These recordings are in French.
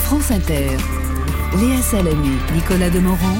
France Inter. Léa Salamé, Nicolas Demorand.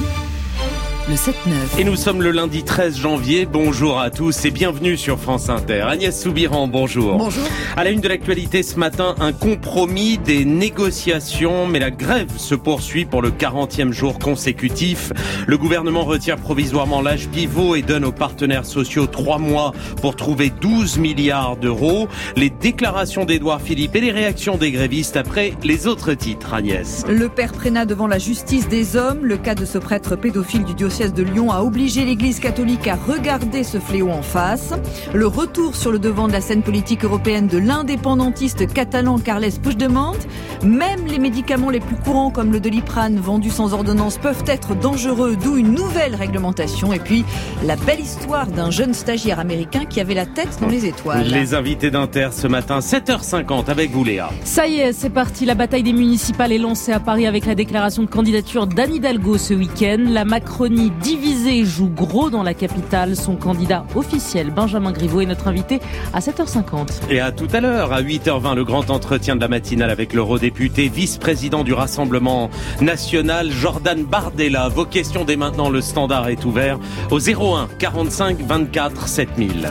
Le 7-9. Et nous sommes le lundi 13 janvier. Bonjour à tous et bienvenue sur France Inter. Agnès Soubiran, bonjour. Bonjour. À la une de l'actualité ce matin, un compromis, des négociations, mais la grève se poursuit pour le 40e jour consécutif. Le gouvernement retire provisoirement l'âge pivot et donne aux partenaires sociaux 3 mois pour trouver 12 milliards d'euros. Les déclarations d'Édouard Philippe et les réactions des grévistes après les autres titres, Agnès. Le père Prénat devant la justice des hommes. Le cas de ce prêtre pédophile du diocèse de Lyon a obligé l'Église catholique à regarder ce fléau en face. Le retour sur le devant de la scène politique européenne de l'indépendantiste catalan Carles Puigdemont. Même les médicaments les plus courants comme le Doliprane vendu sans ordonnance peuvent être dangereux, d'où une nouvelle réglementation. Et puis la belle histoire d'un jeune stagiaire américain qui avait la tête dans les étoiles. Les invités d'Inter ce matin, 7h50 avec vous Léa. Ça y est, c'est parti. La bataille des municipales est lancée à Paris avec la déclaration de candidature d'Anne Hidalgo ce week-end. La Macronie divisée joue gros dans la capitale. Son candidat officiel, Benjamin Griveaux, est notre invité à 7h50. Et à tout à l'heure, à 8h20, le grand entretien de la matinale avec l'eurodéputé, vice-président du Rassemblement national, Jordan Bardella. Vos questions dès maintenant, le standard est ouvert au 01 45 24 7000.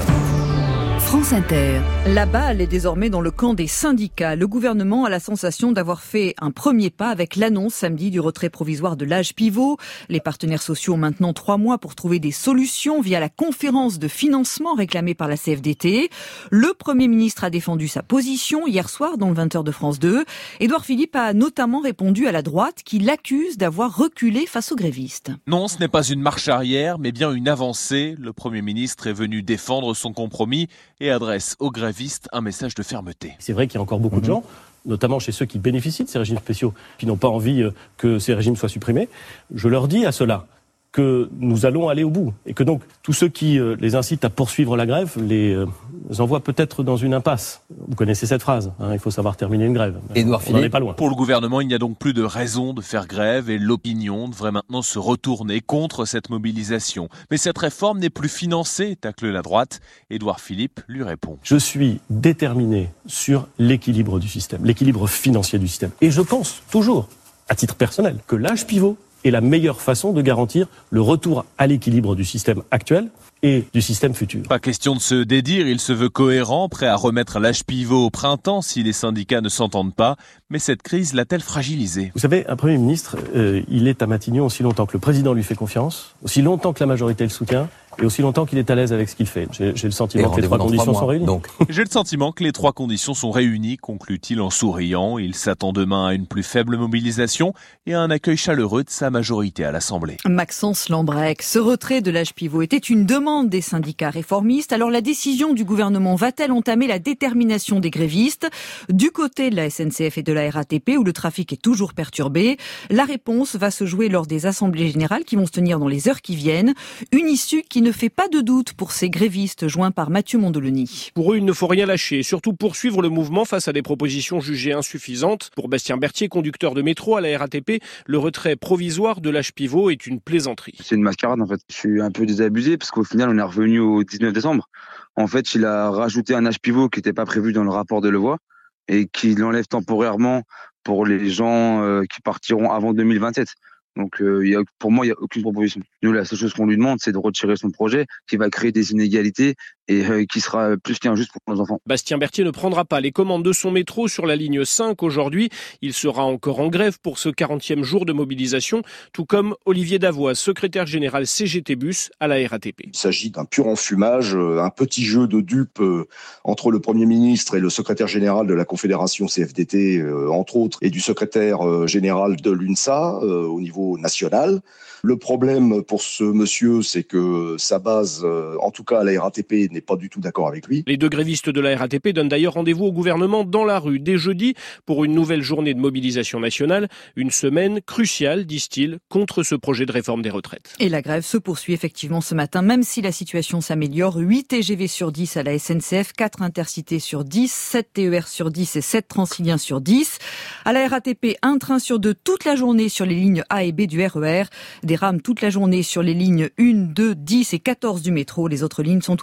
France Inter. La balle est désormais dans le camp des syndicats. Le gouvernement a la sensation d'avoir fait un premier pas avec l'annonce samedi du retrait provisoire de l'âge pivot. Les partenaires sociaux ont maintenant 3 mois pour trouver des solutions via la conférence de financement réclamée par la CFDT. Le Premier ministre a défendu sa position hier soir dans le 20h de France 2. Édouard Philippe a notamment répondu à la droite qui l'accuse d'avoir reculé face aux grévistes. Non, ce n'est pas une marche arrière, mais bien une avancée. Le Premier ministre est venu défendre son compromis et adresse aux grévistes un message de fermeté. C'est vrai qu'il y a encore beaucoup de gens, notamment chez ceux qui bénéficient de ces régimes spéciaux, qui n'ont pas envie que ces régimes soient supprimés. Je leur dis à ceux-là que nous allons aller au bout et que donc tous ceux qui les incitent à poursuivre la grève les envoient peut-être dans une impasse. Vous connaissez cette phrase, il faut savoir terminer une grève. Édouard On n'en est pas loin. Pour le gouvernement, il n'y a donc plus de raison de faire grève et l'opinion devrait maintenant se retourner contre cette mobilisation. Mais cette réforme n'est plus financée, tacle la droite. Édouard Philippe lui répond. Je suis déterminé sur l'équilibre du système, l'équilibre financier du système. Et je pense toujours, à titre personnel, que l'âge pivot est la meilleure façon de garantir le retour à l'équilibre du système actuel et du système futur. Pas question de se dédire, il se veut cohérent, prêt à remettre l'âge pivot au printemps si les syndicats ne s'entendent pas. Mais cette crise l'a-t-elle fragilisé ? Vous savez, un Premier ministre, il est à Matignon aussi longtemps que le président lui fait confiance, aussi longtemps que la majorité le soutient, et aussi longtemps qu'il est à l'aise avec ce qu'il fait. J'ai le sentiment que les 3 conditions sont réunies. J'ai le sentiment que les 3 conditions sont réunies, conclut-il en souriant. Il s'attend demain à une plus faible mobilisation et à un accueil chaleureux de sa majorité à l'Assemblée. Maxence Lambrec, ce retrait de l'âge pivot était une demande des syndicats réformistes. Alors la décision du gouvernement va-t-elle entamer la détermination des grévistes ? Du côté de la SNCF et de la RATP, où le trafic est toujours perturbé, la réponse va se jouer lors des assemblées générales qui vont se tenir dans les heures qui viennent. Une issue qui ne fait pas de doute pour ces grévistes joints par Mathieu Mondoloni. Pour eux, il ne faut rien lâcher, surtout poursuivre le mouvement face à des propositions jugées insuffisantes. Pour Bastien Berthier, conducteur de métro à la RATP, le retrait provisoire de l'âge pivot est une plaisanterie. C'est une mascarade en fait. Je suis un peu désabusé parce qu'au final, on est revenu au 19 décembre. En fait, il a rajouté un âge pivot qui n'était pas prévu dans le rapport de Levoy et qui l'enlève temporairement pour les gens qui partiront avant 2027. Donc pour moi, il n'y a aucune proposition. Nous, la seule chose qu'on lui demande, c'est de retirer son projet qui va créer des inégalités et qui sera plus qu'injuste pour nos enfants. Bastien Berthier ne prendra pas les commandes de son métro sur la ligne 5 aujourd'hui. Il sera encore en grève pour ce 40e jour de mobilisation, tout comme Olivier Davois, secrétaire général CGT Bus à la RATP. Il s'agit d'un pur enfumage, un petit jeu de dupes entre le Premier ministre et le secrétaire général de la Confédération CFDT, entre autres, et du secrétaire général de l'UNSA au niveau national. Le problème pour ce monsieur, c'est que sa base, en tout cas à la RATP, n'est pas du tout d'accord avec lui. Les 2 grévistes de la RATP donnent d'ailleurs rendez-vous au gouvernement dans la rue dès jeudi pour une nouvelle journée de mobilisation nationale. Une semaine cruciale, disent-ils, contre ce projet de réforme des retraites. Et la grève se poursuit effectivement ce matin, même si la situation s'améliore. 8 TGV sur 10 à la SNCF, 4 intercités sur 10, 7 TER sur 10 et 7 Transiliens sur 10. À la RATP, un train sur 2 toute la journée sur les lignes A et B du RER. Des rames toute la journée sur les lignes 1, 2, 10 et 14 du métro. Les autres lignes sont ouvertes, mais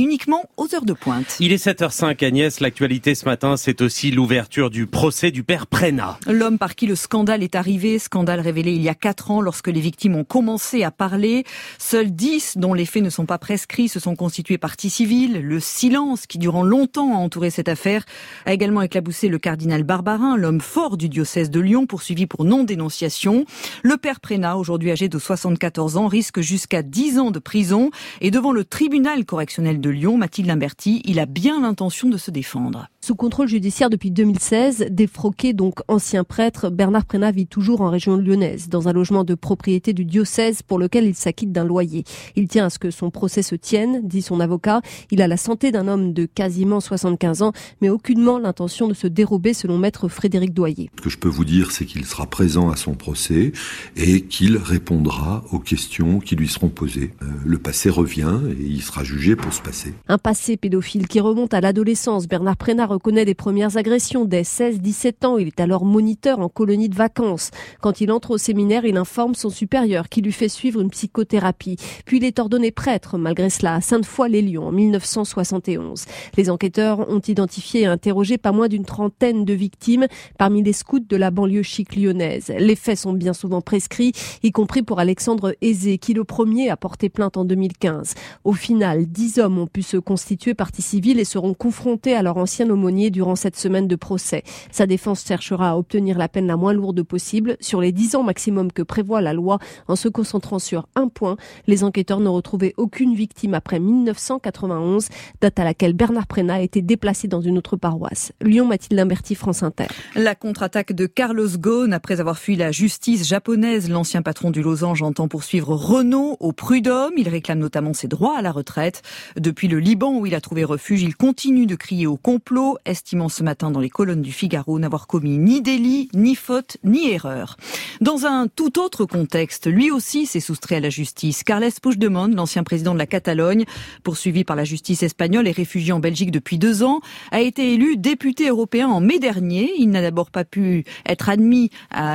uniquement aux heures de pointe. Il est 7h05, Agnès. L'actualité ce matin, c'est aussi l'ouverture du procès du père Prénat. L'homme par qui le scandale est arrivé, scandale révélé il y a 4 ans lorsque les victimes ont commencé à parler. Seuls 10 dont les faits ne sont pas prescrits se sont constitués partie civile. Le silence qui durant longtemps a entouré cette affaire a également éclaboussé le cardinal Barbarin, l'homme fort du diocèse de Lyon, poursuivi pour non-dénonciation. Le père Prénat, aujourd'hui âgé de 74 ans, risque jusqu'à 10 ans de prison. Et devant le tribunal correctionnel de Lyon, Mathilde Limberti, il a bien l'intention de se défendre. Sous contrôle judiciaire depuis 2016, défroqué donc ancien prêtre, Bernard Prénat vit toujours en région lyonnaise, dans un logement de propriété du diocèse pour lequel il s'acquitte d'un loyer. Il tient à ce que son procès se tienne, dit son avocat. Il a la santé d'un homme de quasiment 75 ans, mais aucunement l'intention de se dérober selon maître Frédéric Doyer. Ce que je peux vous dire, c'est qu'il sera présent à son procès et qu'il répondra aux questions qui lui seront posées. Le passé revient et il sera jugé pour ce passé. Un passé pédophile qui remonte à l'adolescence. Bernard Prénat reconnaît des premières agressions dès 16-17 ans. Il est alors moniteur en colonie de vacances. Quand il entre au séminaire, il informe son supérieur qui lui fait suivre une psychothérapie. Puis il est ordonné prêtre, malgré cela, à Sainte-Foy-les-Lyons en 1971. Les enquêteurs ont identifié et interrogé pas moins d'une trentaine de victimes parmi les scouts de la banlieue chic lyonnaise. Les faits sont bien souvent prescrits, y compris pour Alexandre Aizé, qui le premier a porté plainte en 2015. Au final, 10 hommes ont pu se constituer partie civile et seront confrontés à leur ancien aumônier durant cette semaine de procès. Sa défense cherchera à obtenir la peine la moins lourde possible, sur les 10 ans maximum que prévoit la loi, en se concentrant sur un point. Les enquêteurs n'ont retrouvé aucune victime après 1991, date à laquelle Bernard Prénat a été déplacé dans une autre paroisse. Lyon, Mathilde Limberti, France Inter. La contre-attaque de Carlos Ghosn, après avoir fui la justice japonaise, l'ancien patron du Losange entend poursuivre Renault au prud'homme. Il réclame notamment ses droits à la retraite. Depuis le Liban où il a trouvé refuge, il continue de crier au complot, estimant ce matin dans les colonnes du Figaro n'avoir commis ni délit, ni faute, ni erreur. Dans un tout autre contexte, lui aussi s'est soustrait à la justice. Carles Puigdemont, l'ancien président de la Catalogne, poursuivi par la justice espagnole et réfugié en Belgique depuis 2 ans, a été élu député européen en mai dernier. Il n'a d'abord pas pu être admis à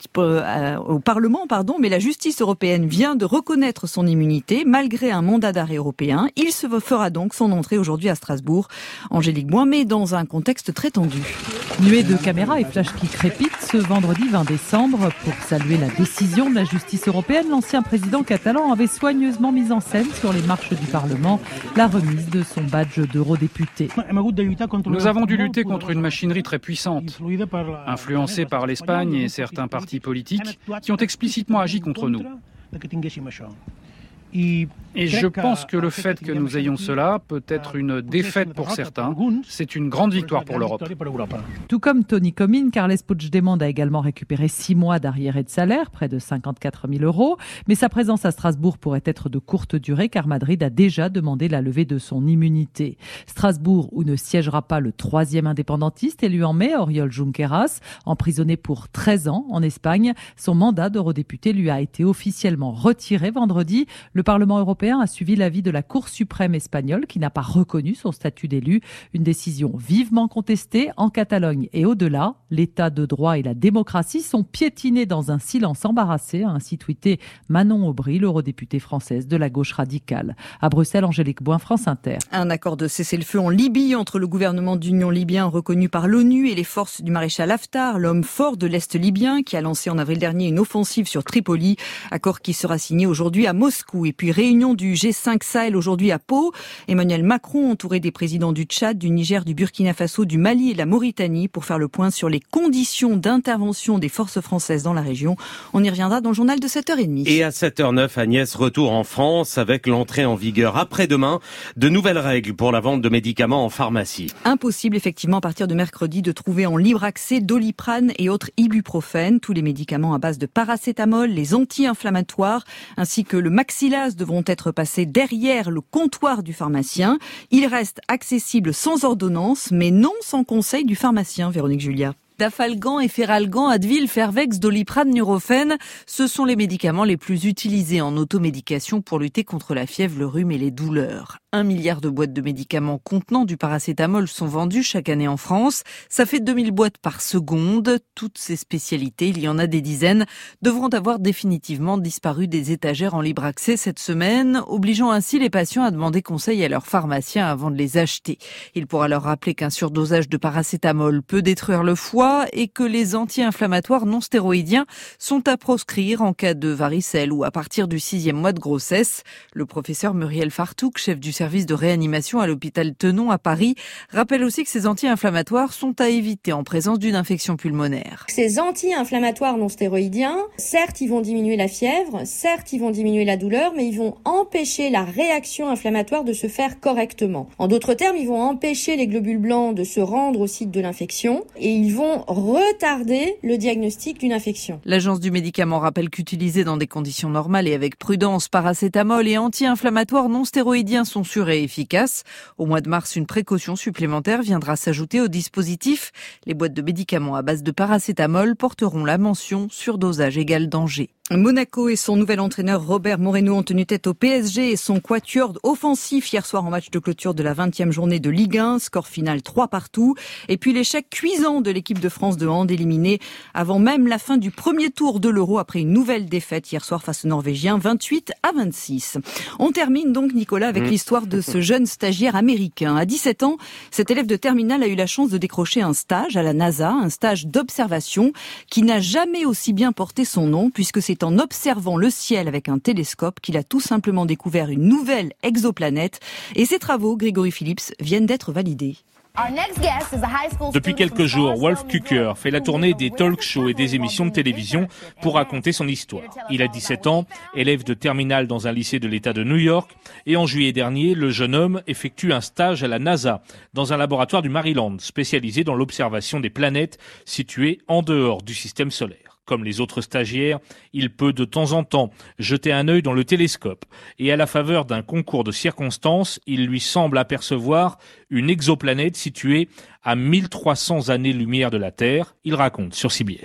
au Parlement, mais la justice européenne vient de reconnaître son immunité malgré un mandat d'arrêt européen. Il se fera donc son entrée aujourd'hui à Strasbourg. Angélique Boin, mais dans un contexte très tendu. Nuée de caméras et flashs qui crépitent ce vendredi 20 décembre. Pour saluer la décision de la justice européenne, l'ancien président catalan avait soigneusement mis en scène sur les marches du Parlement la remise de son badge d'eurodéputé. Nous avons dû lutter contre une machinerie très puissante, influencée par l'Espagne et certains partis politiques qui ont explicitement agi contre nous. Et je pense que le fait que nous ayons cela peut être une défaite pour certains. C'est une grande victoire pour l'Europe. Tout comme Tony Comín, Carles Puigdemont a également récupéré 6 mois d'arriérés de salaire, près de 54 000 €. Mais sa présence à Strasbourg pourrait être de courte durée car Madrid a déjà demandé la levée de son immunité. Strasbourg, où ne siégera pas le 3e indépendantiste élu en mai, Oriol Junqueras, emprisonné pour 13 ans en Espagne. Son mandat d'eurodéputé lui a été officiellement retiré vendredi. Le Parlement européen a suivi l'avis de la Cour suprême espagnole qui n'a pas reconnu son statut d'élu. Une décision vivement contestée en Catalogne et au-delà. L'état de droit et la démocratie sont piétinés dans un silence embarrassé, a ainsi tweeté Manon Aubry, l'eurodéputée française de la gauche radicale. À Bruxelles, Angélique Boin, France Inter. Un accord de cessez-le-feu en Libye entre le gouvernement d'union libyen reconnu par l'ONU et les forces du maréchal Haftar, l'homme fort de l'Est libyen qui a lancé en avril dernier une offensive sur Tripoli. Accord qui sera signé aujourd'hui à Moscou. Et puis réunion du G5 Sahel aujourd'hui à Pau. Emmanuel Macron entouré des présidents du Tchad, du Niger, du Burkina Faso, du Mali et de la Mauritanie pour faire le point sur les conditions d'intervention des forces françaises dans la région. On y reviendra dans le journal de 7h30. Et à 7h09, Agnès, retour en France avec l'entrée en vigueur après-demain de nouvelles règles pour la vente de médicaments en pharmacie. Impossible effectivement à partir de mercredi de trouver en libre accès Doliprane et autres ibuprofènes. Tous les médicaments à base de paracétamol, les anti-inflammatoires ainsi que le Maxilaz devront être passés derrière le comptoir du pharmacien. Ils restent accessibles sans ordonnance mais non sans conseil du pharmacien, Véronique Julia. Dafalgan, Efferalgan, Advil, Fervex, Doliprane, Nurofen. Ce sont les médicaments les plus utilisés en automédication pour lutter contre la fièvre, le rhume et les douleurs. 1 milliard de boîtes de médicaments contenant du paracétamol sont vendues chaque année en France. Ça fait 2000 boîtes par seconde. Toutes ces spécialités, il y en a des dizaines, devront avoir définitivement disparu des étagères en libre accès cette semaine, obligeant ainsi les patients à demander conseil à leur pharmacien avant de les acheter. Il pourra leur rappeler qu'un surdosage de paracétamol peut détruire le foie et que les anti-inflammatoires non stéroïdiens sont à proscrire en cas de varicelle ou à partir du 6e mois de grossesse. Le professeur Muriel Fartouk, chef du service de réanimation à l'hôpital Tenon à Paris, rappelle aussi que ces anti-inflammatoires sont à éviter en présence d'une infection pulmonaire. Ces anti-inflammatoires non stéroïdiens, certes, ils vont diminuer la fièvre, certes, ils vont diminuer la douleur, mais ils vont empêcher la réaction inflammatoire de se faire correctement. En d'autres termes, ils vont empêcher les globules blancs de se rendre au site de l'infection et ils vont retarder le diagnostic d'une infection. L'agence du médicament rappelle qu'utilisés dans des conditions normales et avec prudence, paracétamol et anti-inflammatoires non stéroïdiens sont sûrs et efficaces. Au mois de mars, une précaution supplémentaire viendra s'ajouter au dispositif. Les boîtes de médicaments à base de paracétamol porteront la mention surdosage égale danger. Monaco et son nouvel entraîneur Robert Moreno ont tenu tête au PSG et son quatuor offensif hier soir en match de clôture de la 20e journée de Ligue 1, score final 3-3. Et puis l'échec cuisant de l'équipe de France de hand éliminée avant même la fin du premier tour de l'Euro après une nouvelle défaite hier soir face aux Norvégiens 28-26. On termine donc, Nicolas, avec l'histoire de ce jeune stagiaire américain. À 17 ans, cet élève de terminale a eu la chance de décrocher un stage à la NASA, un stage d'observation qui n'a jamais aussi bien porté son nom puisque c'est en observant le ciel avec un télescope qu'il a tout simplement découvert une nouvelle exoplanète. Et ses travaux, Grégory Phillips, viennent d'être validés. Depuis quelques jours, Wolf Kucker fait la tournée des talk shows et des émissions de télévision pour raconter son histoire. Il a 17 ans, élève de terminale dans un lycée de l'État de New York, et en juillet dernier, le jeune homme effectue un stage à la NASA, dans un laboratoire du Maryland, spécialisé dans l'observation des planètes situées en dehors du système solaire. Comme les autres stagiaires, il peut de temps en temps jeter un œil dans le télescope. Et à la faveur d'un concours de circonstances, il lui semble apercevoir une exoplanète située à 1300 années-lumière de la Terre. Il raconte sur CBS.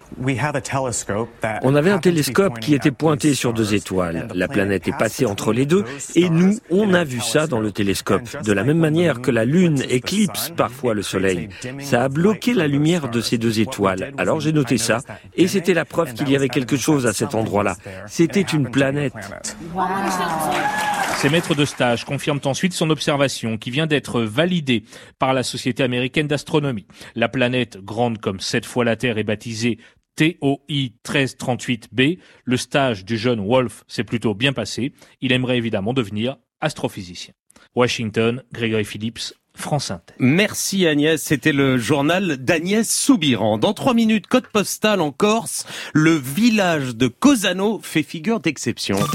On avait un télescope qui était pointé sur 2 étoiles. La planète est passée entre les deux et nous, on a vu ça dans le télescope. De la même manière que la Lune éclipse parfois le Soleil. Ça a bloqué la lumière de ces 2 étoiles. Alors j'ai noté ça et c'était la preuve qu'il y avait quelque chose à cet endroit-là. C'était une planète. Wow. Ses maîtres de stage confirment ensuite son observation qui vient d'être validée par la Société américaine d'astronomie. La planète, grande comme 7 fois la Terre, est baptisée TOI 1338b. Le stage du jeune Wolf s'est plutôt bien passé. Il aimerait évidemment devenir astrophysicien. Washington, Grégory Phillips, France Inter. Merci Agnès, c'était le journal d'Agnès Soubiran. Dans 3 minutes, code postal en Corse, le village de Cosano fait figure d'exception.